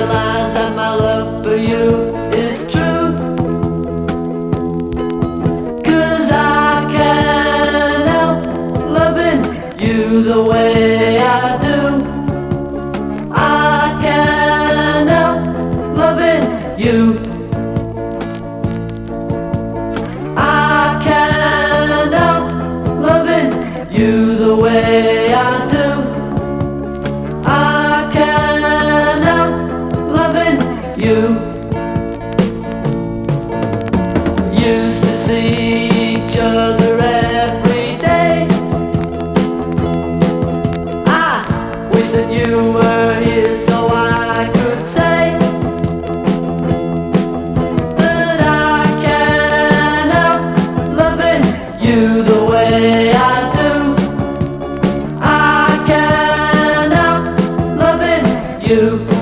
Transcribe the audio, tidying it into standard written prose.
realize that my love for you is true. 'Cause I can't help loving you the way I do. I can't help loving you. I can't help loving you the way I do. I can't help loving you. Used to see each other every day. I wish that you were here so I could say that I can't help loving you the way I do. I can't help loving you.